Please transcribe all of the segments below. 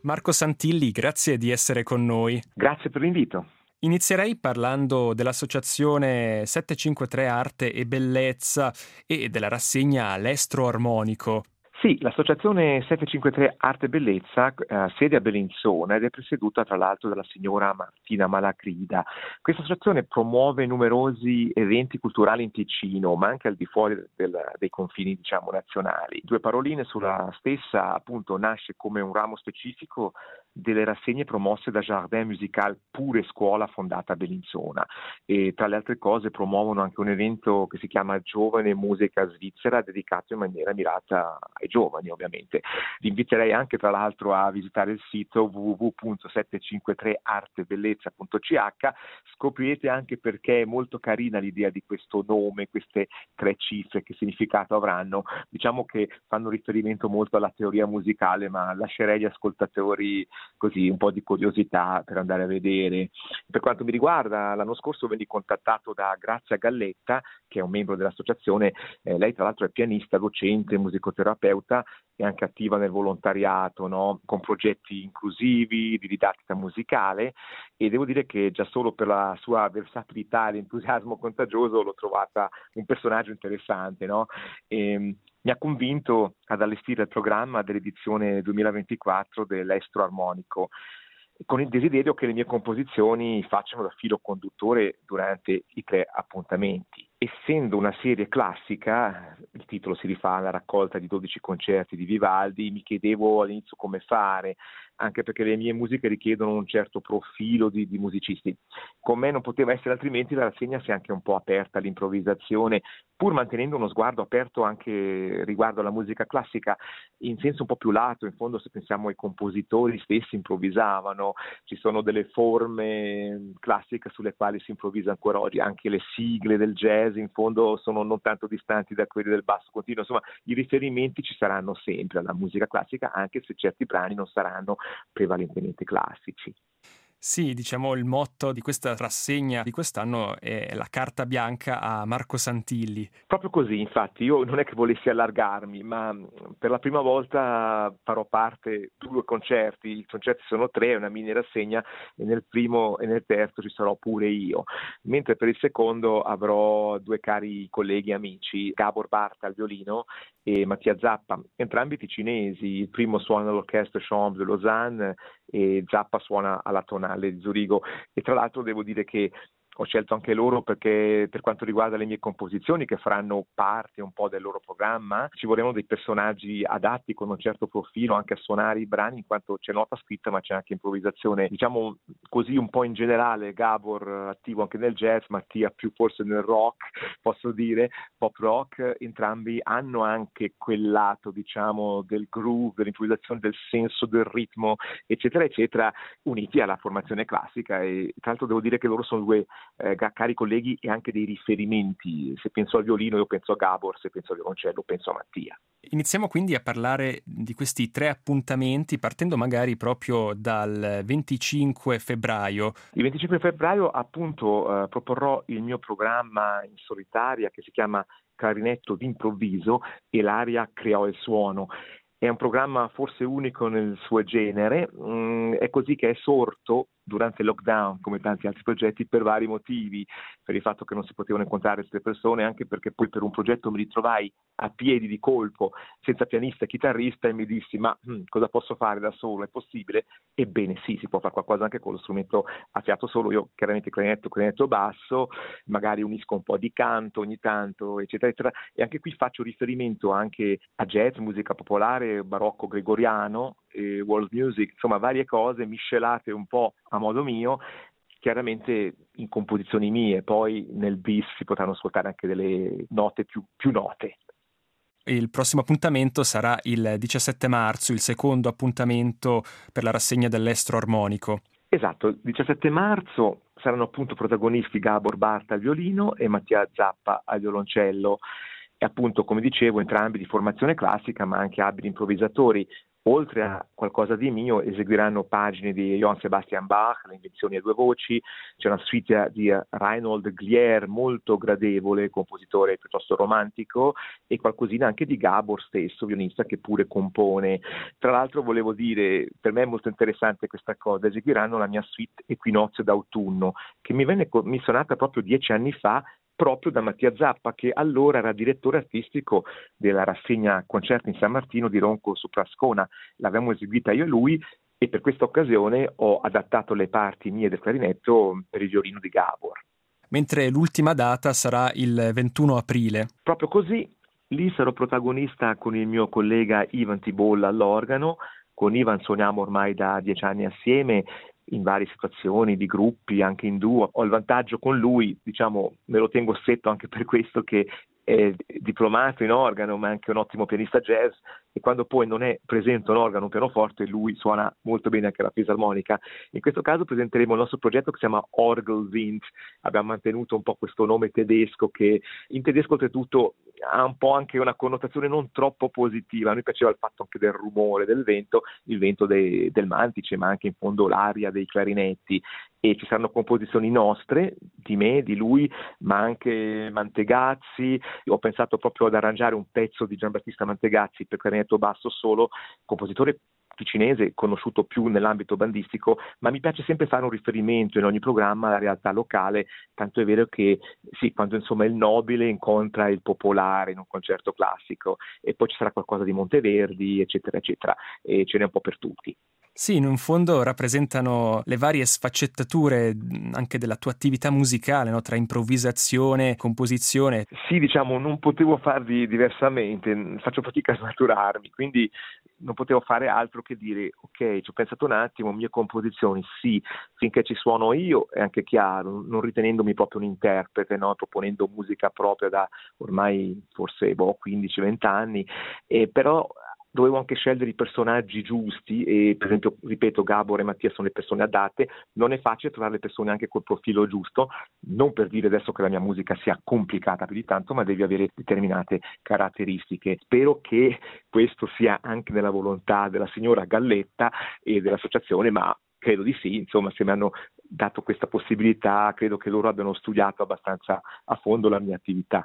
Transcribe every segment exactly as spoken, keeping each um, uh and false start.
Marco Santilli, grazie di essere con noi. Grazie per l'invito. Inizierei parlando dell'associazione settecentocinquantatré Arte e Bellezza e della rassegna L'Estro Armonico. Sì, l'associazione settecentocinquantatré Arte e Bellezza ha eh, sede a Bellinzona ed è presieduta tra l'altro dalla signora Martina Malagrida. Questa associazione promuove numerosi eventi culturali in Ticino, ma anche al di fuori del, dei confini, diciamo, nazionali. Due paroline sulla stessa, appunto, nasce come un ramo specifico delle rassegne promosse da Jardin Musical Pure Scuola fondata a Bellinzona, e tra le altre cose promuovono anche un evento che si chiama Giovane Musica Svizzera, dedicato in maniera mirata ai giovani, ovviamente. Vi inviterei anche tra l'altro a visitare il sito w w w punto settecentocinquantatré arte bellezza punto c h. Scoprirete anche perché è molto carina l'idea di questo nome, queste tre cifre, che significato avranno. Diciamo che fanno riferimento molto alla teoria musicale, ma lascerei agli ascoltatori così un po' di curiosità per andare a vedere. Per quanto mi riguarda, l'anno scorso venni contattato da Grazia Galletta, che è un membro dell'associazione. Eh, lei tra l'altro è pianista, docente, musicoterapeuta e anche attiva nel volontariato, no? Con progetti inclusivi, di didattica musicale, e devo dire che già solo per la sua versatilità e l'entusiasmo contagioso l'ho trovata un personaggio interessante, no? E, mi ha convinto ad allestire il programma dell'edizione duemilaventiquattro dell'Estro Armonico, con il desiderio che le mie composizioni facciano da filo conduttore durante i tre appuntamenti. Essendo una serie classica, il titolo si rifà alla raccolta di dodici concerti di Vivaldi, mi chiedevo all'inizio come fare, anche perché le mie musiche richiedono un certo profilo di, di musicisti. Con me non poteva essere altrimenti, la rassegna si è anche un po' aperta all'improvvisazione, pur mantenendo uno sguardo aperto anche riguardo alla musica classica, in senso un po' più lato. In fondo, se pensiamo ai compositori stessi, improvvisavano, ci sono delle forme classiche sulle quali si improvvisa ancora oggi, anche le sigle del jazz in fondo sono non tanto distanti da quelli del basso continuo. Insomma, i riferimenti ci saranno sempre alla musica classica, anche se certi brani non saranno prevalentemente classici. Sì, diciamo il motto di questa rassegna di quest'anno è la carta bianca a Marco Santilli. Proprio così, infatti, io non è che volessi allargarmi, ma per la prima volta farò parte di due concerti. I concerti sono tre, è una mini rassegna, e nel primo e nel terzo ci sarò pure io, mentre per il secondo avrò due cari colleghi e amici, Gabor Barta al violino e Mattia Zappa, entrambi ticinesi. Il primo suona all'Orchestre Chambre de Lausanne e Zappa suona alla Tonale di Zurigo, e tra l'altro devo dire che ho scelto anche loro perché, per quanto riguarda le mie composizioni, che faranno parte un po' del loro programma, ci volevano dei personaggi adatti con un certo profilo anche a suonare i brani, in quanto c'è nota scritta ma c'è anche improvvisazione, diciamo così un po' in generale. Gabor attivo anche nel jazz, Mattia più forse nel rock, posso dire pop rock. Entrambi hanno anche quel lato, diciamo, del groove, dell'improvvisazione, del senso del ritmo, eccetera eccetera, uniti alla formazione classica. E tra l'altro devo dire che loro sono due Eh, cari colleghi e anche dei riferimenti. Se penso al violino io penso a Gabor, se penso al violoncello penso a Mattia. Iniziamo quindi a parlare di questi tre appuntamenti, partendo magari proprio dal venticinque febbraio. Il venticinque febbraio appunto eh, proporrò il mio programma in solitaria che si chiama Clarinetto d'improvviso e l'aria creò il suono. È un programma forse unico nel suo genere, mm, è così che è sorto durante il lockdown, come tanti altri progetti, per vari motivi, per il fatto che non si potevano incontrare tutte le persone, anche perché poi per un progetto mi ritrovai a piedi di colpo, senza pianista e chitarrista, e mi dissi: ma hm, cosa posso fare da solo? È possibile? Ebbene sì, si può fare qualcosa anche con lo strumento a fiato solo. Io chiaramente clarinetto, clarinetto basso, magari unisco un po' di canto ogni tanto, eccetera, eccetera, e anche qui faccio riferimento anche a jazz, musica popolare, barocco gregoriano, e world music, insomma varie cose miscelate un po' a modo mio, chiaramente in composizioni mie. Poi nel bis si potranno ascoltare anche delle note più, più note. Il prossimo appuntamento sarà il diciassette marzo, il secondo appuntamento per la rassegna dell'Estro Armonico. Esatto, il diciassette marzo saranno appunto protagonisti Gabor Barta al violino e Mattia Zappa al violoncello, e appunto, come dicevo, entrambi di formazione classica ma anche abili improvvisatori. oltre a qualcosa di mio, eseguiranno pagine di Johann Sebastian Bach, Le invenzioni a due voci, c'è una suite di Reinhold Glier molto gradevole, compositore piuttosto romantico, e qualcosina anche di Gabor stesso, violinista che pure compone. Tra l'altro volevo dire, per me è molto interessante questa cosa, eseguiranno la mia suite Equinozio d'autunno, che mi venne commissionata proprio dieci anni fa, proprio da Mattia Zappa, che allora era direttore artistico della rassegna Concerti in San Martino di Ronco su Prascona. L'avevamo eseguita io e lui, e per questa occasione ho adattato le parti mie del clarinetto per il violino di Gabor. Mentre l'ultima data sarà il ventuno aprile. Proprio così, lì sarò protagonista con il mio collega Ivan Tibolla all'organo. Con Ivan suoniamo ormai da dieci anni assieme, in varie situazioni, di gruppi, anche in duo. Ho il vantaggio con lui, diciamo, me lo tengo stretto anche per questo, che è diplomato in organo, ma è anche un ottimo pianista jazz, e quando poi non è presente un organo, un pianoforte, lui suona molto bene anche la fisarmonica. In questo caso presenteremo il nostro progetto che si chiama Orgelwind. Abbiamo mantenuto un po' questo nome tedesco, che in tedesco oltretutto ha un po' anche una connotazione non troppo positiva. A noi piaceva il fatto anche del rumore del vento, il vento de, del mantice, ma anche in fondo l'aria dei clarinetti, e ci saranno composizioni nostre, di me, di lui, ma anche Mantegazzi. Ho pensato proprio ad arrangiare un pezzo di Giambattista Mantegazzi per clarinetto basso solo, compositore ticinese conosciuto più nell'ambito bandistico, ma mi piace sempre fare un riferimento in ogni programma alla realtà locale, tanto è vero che sì, quando insomma il nobile incontra il popolare in un concerto classico, e poi ci sarà qualcosa di Monteverdi, eccetera, eccetera, e ce n'è un po' per tutti. Sì, in un fondo rappresentano le varie sfaccettature anche della tua attività musicale, no? Tra improvvisazione, composizione. Sì, diciamo, non potevo farvi diversamente, faccio fatica a snaturarmi, quindi non potevo fare altro che dire, ok, ci ho pensato un attimo, mie composizioni, sì, finché ci suono io, è anche chiaro, non ritenendomi proprio un interprete, no? Proponendo musica propria da ormai forse boh, quindici venti anni, e però dovevo anche scegliere i personaggi giusti, e per esempio, ripeto, Gabor e Mattia sono le persone adatte. Non è facile trovare le persone anche col profilo giusto, non per dire adesso che la mia musica sia complicata più di tanto, ma devi avere determinate caratteristiche. Spero che questo sia anche nella volontà della signora Galletta e dell'associazione, ma credo di sì, insomma, se mi hanno dato questa possibilità, credo che loro abbiano studiato abbastanza a fondo la mia attività.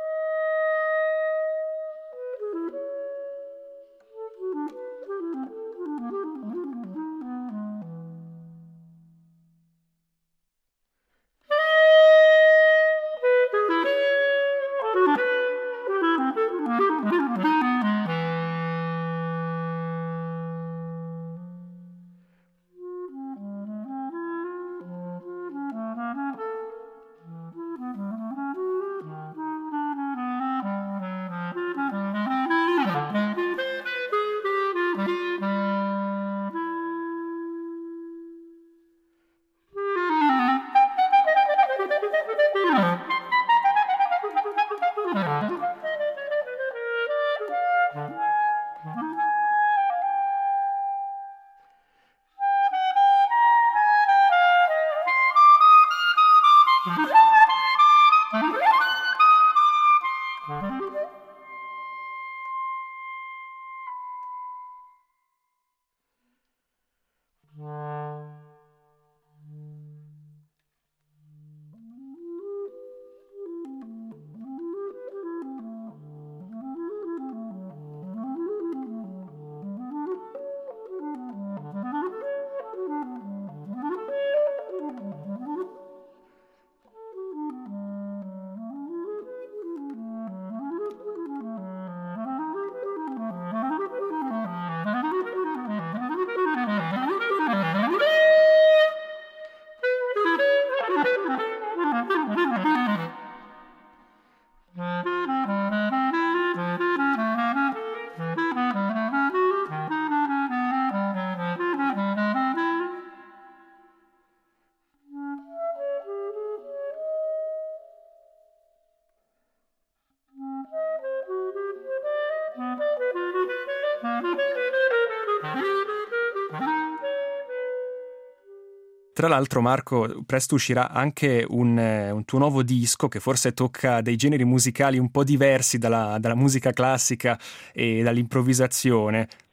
Tra l'altro, Marco, presto uscirà anche un, un tuo nuovo disco che forse tocca dei generi musicali un po' diversi dalla, dalla musica classica e dall'improvvisazione.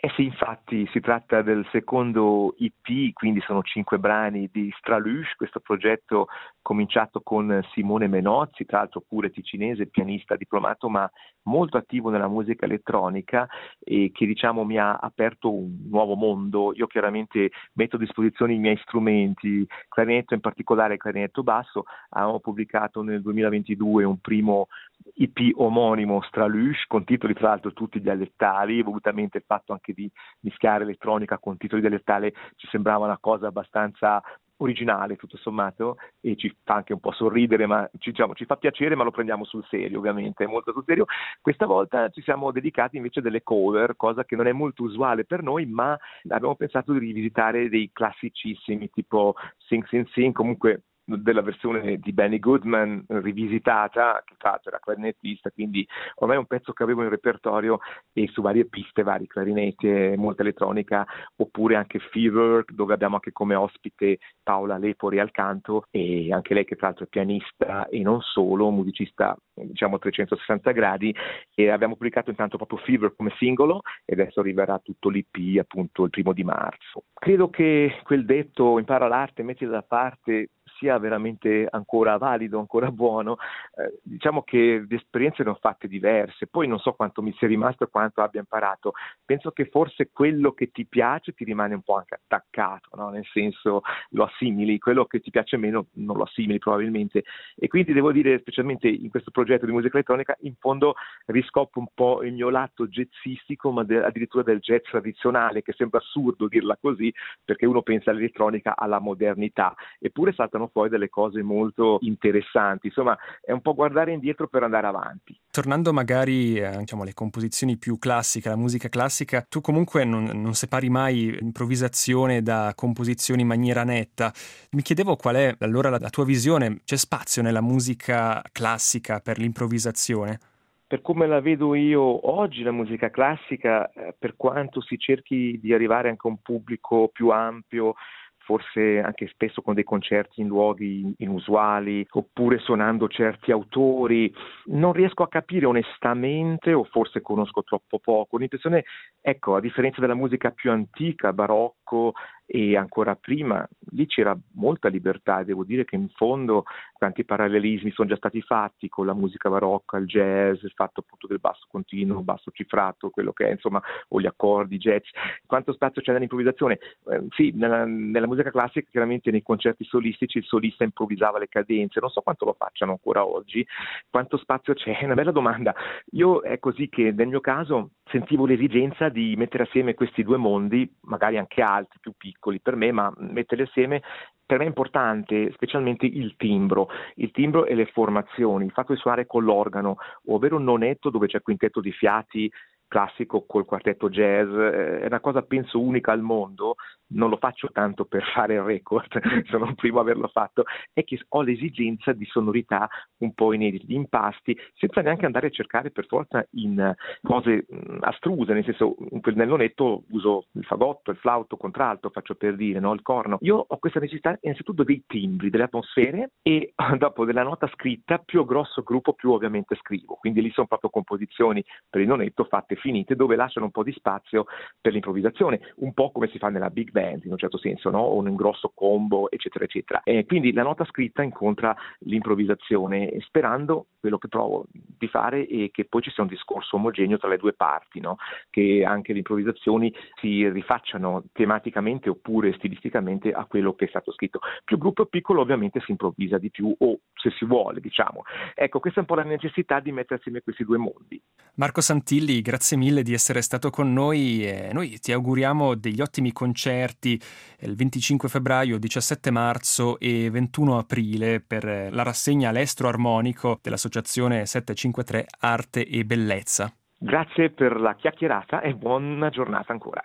Eh sì, infatti si tratta del secondo E P, quindi sono cinque brani di Stralush, questo progetto cominciato con Simone Menozzi, tra l'altro pure ticinese, pianista diplomato, ma molto attivo nella musica elettronica e che diciamo mi ha aperto un nuovo mondo. Io chiaramente metto a disposizione i miei strumenti, clarinetto in particolare, clarinetto basso. Abbiamo pubblicato nel duemilaventidue un primo E P omonimo Stralush, con titoli tra l'altro tutti dialettali. Volutamente il fatto anche di mischiare elettronica con titoli dialettali ci sembrava una cosa abbastanza originale tutto sommato, e ci fa anche un po' sorridere, ma ci, diciamo, ci fa piacere, ma lo prendiamo sul serio, ovviamente, molto sul serio. Questa volta ci siamo dedicati invece delle cover, cosa che non è molto usuale per noi, ma abbiamo pensato di rivisitare dei classicissimi tipo Sing Sing Sing, comunque della versione di Benny Goodman rivisitata, che tra l'altro era clarinettista, quindi ormai è un pezzo che avevo in repertorio, e su varie piste, vari clarinetti, molta elettronica, oppure anche Fever, dove abbiamo anche come ospite Paola Lepori al canto, e anche lei che tra l'altro è pianista e non solo, musicista diciamo a trecentosessanta gradi, e abbiamo pubblicato intanto proprio Fever come singolo, e adesso arriverà tutto l'E P appunto il primo di marzo. Credo che quel detto impara l'arte, mettila da parte, sia veramente ancora valido, ancora buono. Eh, diciamo che le esperienze ne ho fatte diverse, poi non so quanto mi sia rimasto e quanto abbia imparato. Penso che forse quello che ti piace ti rimane un po' anche attaccato, no? Nel senso lo assimili, quello che ti piace meno non lo assimili probabilmente, e quindi devo dire, specialmente in questo progetto di musica elettronica, in fondo riscopro un po' il mio lato jazzistico, ma de- addirittura del jazz tradizionale, che sembra assurdo dirla così, perché uno pensa all'elettronica, alla modernità, eppure saltano fuori delle cose molto interessanti. Insomma, è un po' guardare indietro per andare avanti. Tornando magari eh, diciamo alle composizioni più classiche, la musica classica, tu comunque non, non separi mai improvvisazione da composizione in maniera netta. Mi chiedevo qual è allora la, la tua visione. C'è spazio nella musica classica per l'improvvisazione? Per come la vedo io oggi, la musica classica, eh, per quanto si cerchi di arrivare anche a un pubblico più ampio, forse anche spesso con dei concerti in luoghi inusuali, oppure suonando certi autori, non riesco a capire onestamente, o forse conosco troppo poco. L'impressione, ecco, a differenza della musica più antica, barocco e ancora prima, lì c'era molta libertà. Devo dire che in fondo tanti parallelismi sono già stati fatti con la musica barocca, il jazz, il fatto appunto del basso continuo, basso cifrato, quello che è, insomma, o gli accordi, jazz. Quanto spazio c'è nell'improvvisazione? Eh, sì, nella, nella musica classica, chiaramente nei concerti solistici il solista improvvisava le cadenze, non so quanto lo facciano ancora oggi. Quanto spazio c'è? È una bella domanda. Io è così che nel mio caso sentivo l'esigenza di mettere assieme questi due mondi, magari anche altri, più piccoli per me, ma metterli assieme. Per me è importante specialmente il timbro, il timbro e le formazioni, il fatto di suonare con l'organo, ovvero un nonetto dove c'è quintetto di fiati classico col quartetto jazz, è una cosa penso unica al mondo. Non lo faccio tanto per fare il record, sono il primo a averlo fatto, è che ho l'esigenza di sonorità un po' inedite, di impasti, senza neanche andare a cercare per forza in cose astruse, nel senso, nel nonetto uso il fagotto, il flauto, contralto, faccio per dire, no? Il corno. Io ho questa necessità innanzitutto dei timbri, delle atmosfere, e dopo della nota scritta, più ho grosso gruppo più ovviamente scrivo, quindi lì sono proprio composizioni per il nonetto fatte finite, dove lasciano un po' di spazio per l'improvvisazione, un po' come si fa nella big band in un certo senso, no? O in un grosso combo, eccetera eccetera. E quindi la nota scritta incontra l'improvvisazione, sperando, quello che provo di fare, è che poi ci sia un discorso omogeneo tra le due parti, no? Che anche le improvvisazioni si rifacciano tematicamente oppure stilisticamente a quello che è stato scritto. Più gruppo piccolo ovviamente si improvvisa di più, o se si vuole, diciamo. Ecco, questa è un po' la necessità di mettere assieme questi due mondi. Marco Santilli, grazie mille di essere stato con noi, e noi ti auguriamo degli ottimi concerti il venticinque febbraio, diciassette marzo e ventuno aprile per la rassegna L'Estro Armonico dell'Associazione settecentocinquantatré Arte e Bellezza. Grazie per la chiacchierata e buona giornata ancora.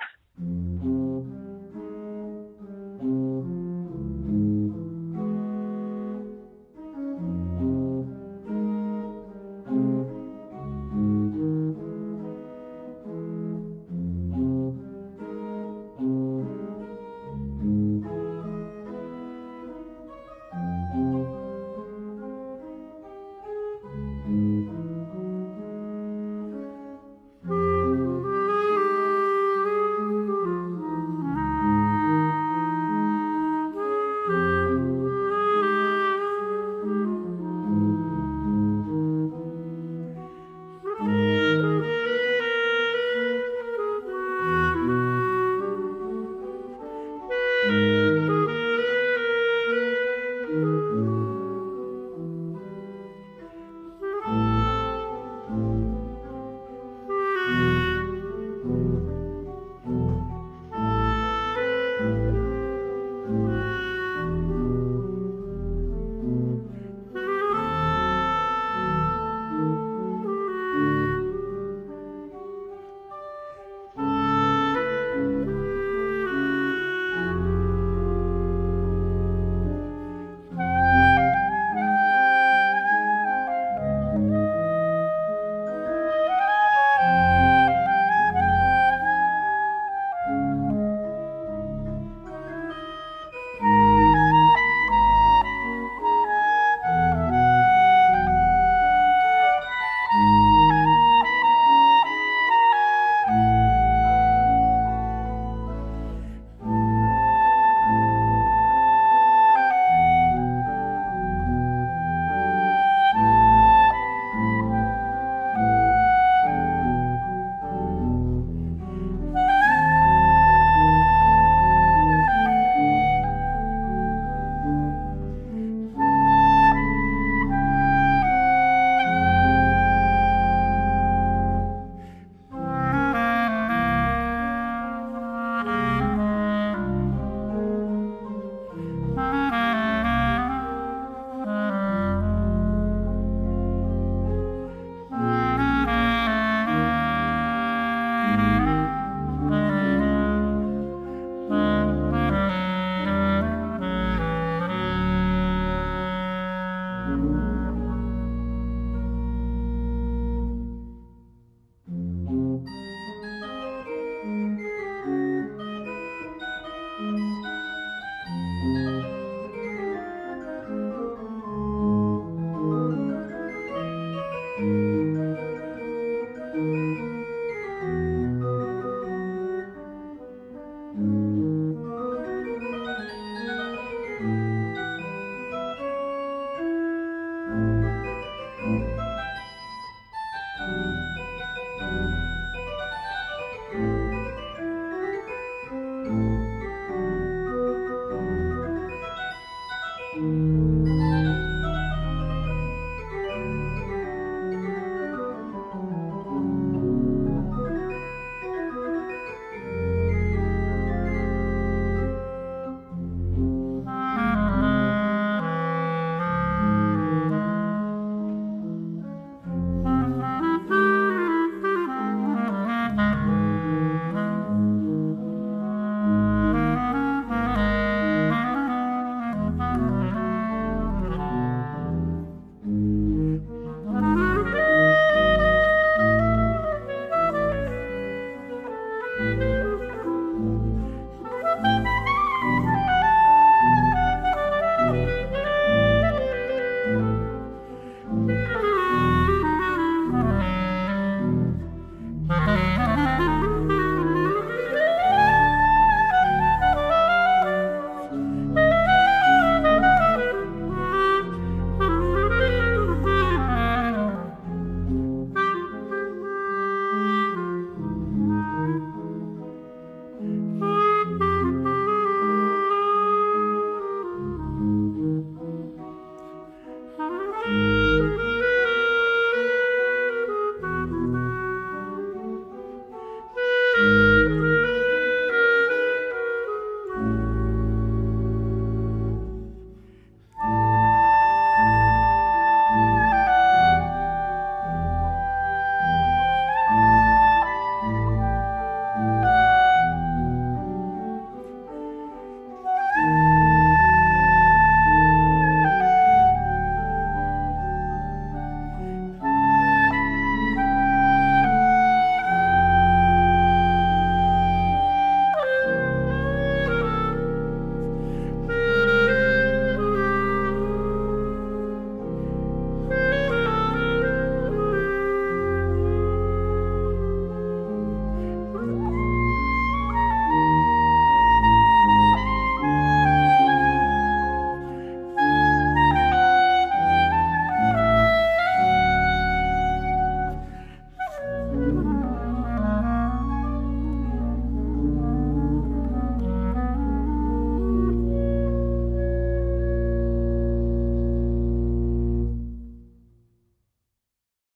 Música